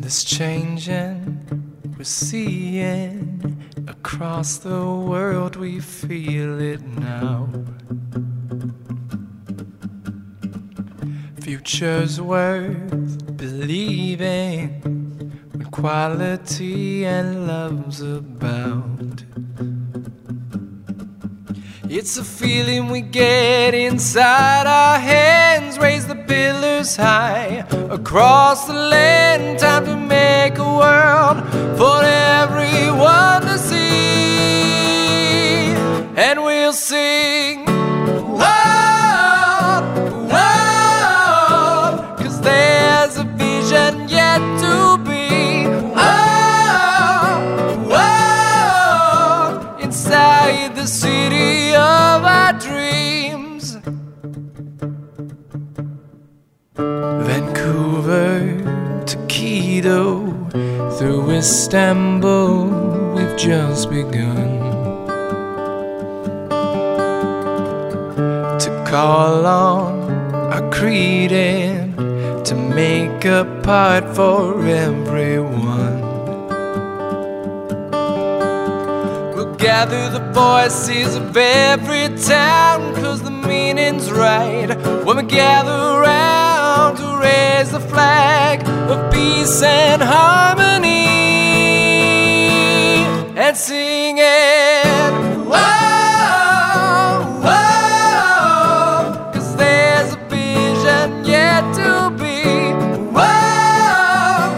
This changing we're seeing across the world, we feel it now. Future's worth believing when quality and love's abound. It's a feeling we get inside our hands. Raise the pillars high across the land. Time to make a world for everyone to see. And we'll sing, whoa, whoa, 'cause there's a vision yet to be. Whoa, whoa, inside the city of our dreams. Vancouver to Quito, through Istanbul, we've just begun to call on our creed and to make a part for everyone. Gather the voices of every town, 'cause the meaning's right when we gather around to raise the flag of peace and harmony and sing it. Whoa, whoa, 'cause there's a vision yet to be. Whoa,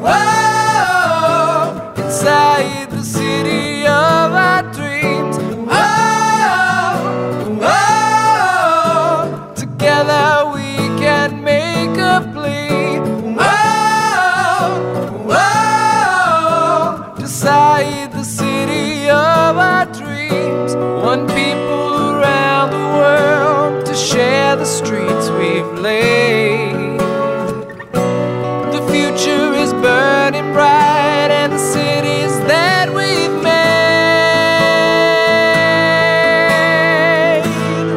whoa, inside the city of our dreams. Oh, oh, together we can make a plea. Oh, oh, decide the city of our dreams. One people around the world to share the streets we've laid. The future is burning bright and the cities that we've made.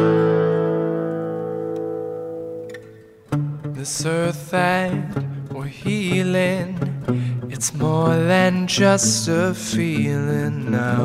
This earth that we're healing, it's more than just a feeling now.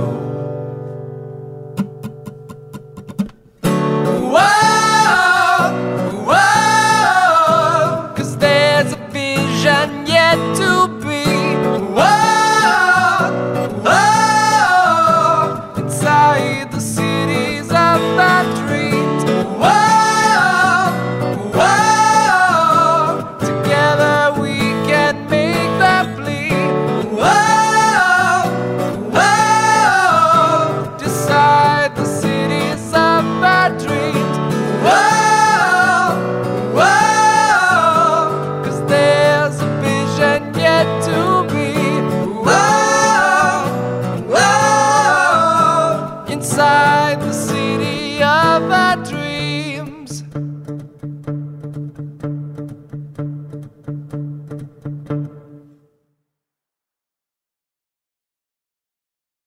Whoa, whoa, 'cause there's a vision yet to be. Whoa, whoa, inside the cities of our dreams. Whoa, whoa, together we can make that plea. Whoa, whoa, decide the cities of our dreams. Whoa, whoa, 'cause there's a vision yet to be. Whoa, whoa, inside the city of our dreams.